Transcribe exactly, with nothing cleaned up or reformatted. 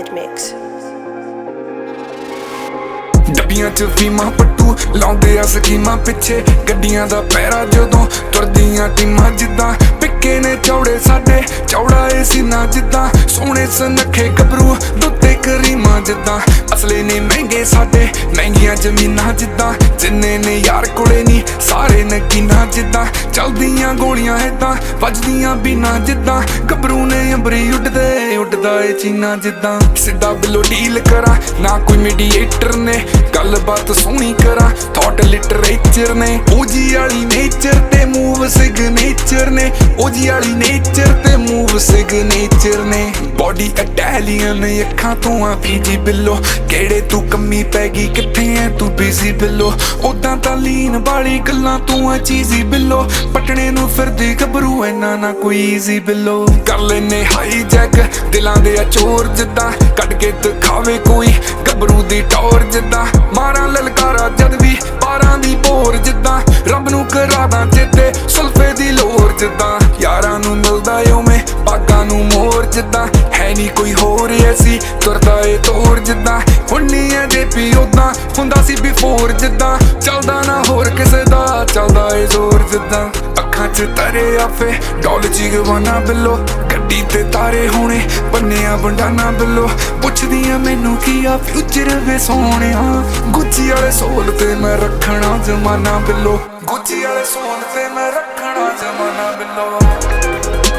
Mad Mix. ਡੱਬੀਆਂ ਚ ਫੀਮਾਂ ਪੱਟੂ ਲਾਉਂਦੇ ਆ ਸਕੀਮਾਂ ਪਿੱਛੇ ਗੱਡੀਆਂ ਦਾ ਪੈਰਾ ਜਦੋਂ ਤੁਰਦੀਆਂ ਟੀਮਾਂ ਜਿੱਦਾਂ ਪਿੱਕੇ ਨੇ ਚੌੜੇ ਸਾਡੇ ਚੌੜਾ ਏ ਸੀਨਾ ਜਿੱਦਾਂ ਸੋਹਣੇ ਸੁਨੱਖੇ ਗੱਭਰੂ ਦੁੱਤੇ ਕਰੀਮਾਂ ਜਿੱਦਾਂ ਅਸਲੇ ਨੇ ਮਹਿੰਗੇ ਸਾਡੇ ਮਹਿੰਗੀਆਂ ਜ਼ਮੀਨਾਂ ਜਿੱਦਾਂ ਜਿੰਨੇ ਨੇ ਯਾਰ ਕੋਲੇ ਨਹੀਂ ਸਾਰੇ ਨਕੀਨਾ ਜਿੱਦਾਂ ਚਲਦੀਆਂ ਗੋਲੀਆਂ ਏਦਾਂ ਵੱਜਦੀਆਂ ਬੀਨਾ ਜਿੱਦਾਂ ਗੱਭਰੂ ਨੇ ਅੰਬਰੀ ਉੱਡਦੇ ਉੱਡਦਾ ਏ ਚੀਨਾ ਜਿੱਦਾਂ ਸਿੱਧਾ ਬਿੱਲੋ ਡੀਲ ਕਰਾਂ ਨਾ ਕੋਈ ਮੀਡੀਏਟਰ ਨੇ ਗੱਲਬਾਤ ਸੋਹਣੀ ਕਰਾਂ ਥੌਟ ਲਿਟਰੇਚਰ ਨੇ ਓਜੀ ਵਾਲੀ ਨੇਚਰ ਤੇ ਮੂਵ ਸਿਗਨੇਚਰ ਨੇ ਓਜੀ ਵਾਲੀ ਨੇਚਰ ਤੇ ਮੂਵ ਸਿਗਨੇਚਰ ਨੇ ਬੋਡੀ ਇਟਾਲੀਅਨ ਅੱਖਾਂ ਤੋਂ ਆ ਫੀਜੀ ਬਿੱਲੋ ਕਿਹੜੇ ਤੂੰ ਕੰਮੀ ਪੈ ਗਈ ਕਿੱਥੇ ਐ ਤੂੰ ਬਿਜ਼ੀ ਬਿੱਲੋ ਉਦਾਂ ਤਾਂ ਲੀਨ ਵਾਲੀ ਗੱਲਾਂ ਤੂੰ ਆ ਚੀਜ਼ੀ ਬਿੱਲੋ ਪਟਣੇ ਨੂੰ ਫਿਰਦੀ ਗੱਭਰੂ ਐਨਾ ਨਾ ਕੋਈ ਈਜ਼ੀ ਬਿੱਲੋ ਕਰ ਲੈਨੇ ਹਾਈ ਜੈਕ ਦਿਲਾਂ ਦੇ ਆ ਚੋਰ ਜਿੱਦਾਂ ਕੱਢ ਕੇ ਦਿਖਾਵੇ ਕੋਈ ਗੱਭਰੂ ਦੀ ਟੌਰ ਜਿੱਦਾਂ ਮਾਰਾਂ ਲਲਕਾਰਾ ਜਦ ਵੀ ਪਾਰਾਂ ਦੀ ਬੋਰ ਜਿੱਦਾਂ ਰੱਬ ਨੂੰ ਕਰਾਦਾ ਚੇਤੇ ਸੁਲਫੇ ਦੀ ਲੋਰ ਜਿੱਦਾਂ ਯਾਰਾਂ ਨੂੰ ਮਿਲਦਾ ਓਵੇਂ ਬਾਗਾਂ ਨੂੰ ਮੋਰ ਜਿੱਦਾਂ ਹੈ ਨੀ ਕੋਈ ਹੋਰ ਐਸੀ ਤੁਰਦਾ ਏ ਤੋਰ ਜਿੱਦਾਂ ਹੁੰਨੀ ਐ ਜੇ ਪੀ ਉਦਾਂ ਹੁੰਦਾ ਸੀ ਬਿਫੋਰ ਜਿੱਦਾਂ ਚੱਲਦਾ ਨਾ ਹੋਰ ਕਿਸੇ ਦਾ ਚੱਲਦਾ ਏ ਜ਼ੋਰ ਜਿੱਦਾਂ ਅੱਖਾਂ ਚ ਤਰੇ ਆਫੇ ਡੋਲ ਜੀਗਵਾਨਾ ਬਿੱਲੋ ਗੱਡੀ ਤੇ ਤਾਰੇ ਹੋਣੇ ਬੰਨਿਆ ਬੰਡਾਨਾ ਬਿੱਲੋ ਪੁੱਛਦੀਆਂ ਮੈਨੂੰ ਕੀ ਆ ਫਿਊਚਰ ਵੇ ਸੋਹਣਿਆ ਗੁੱਚੀ ਵਾਲੇ ਸੋਲ ਤੇ ਮੈਂ ਰੱਖਣਾ ਜ਼ਮਾਨਾ ਬਿੱਲੋ ਗੁੱਚੀ ਵਾਲੇ ਸੋਲ ਤੇ ਮੈਂ ਰੱਖਣਾ ਜ਼ਮਾਨਾ ਬਿੱਲੋ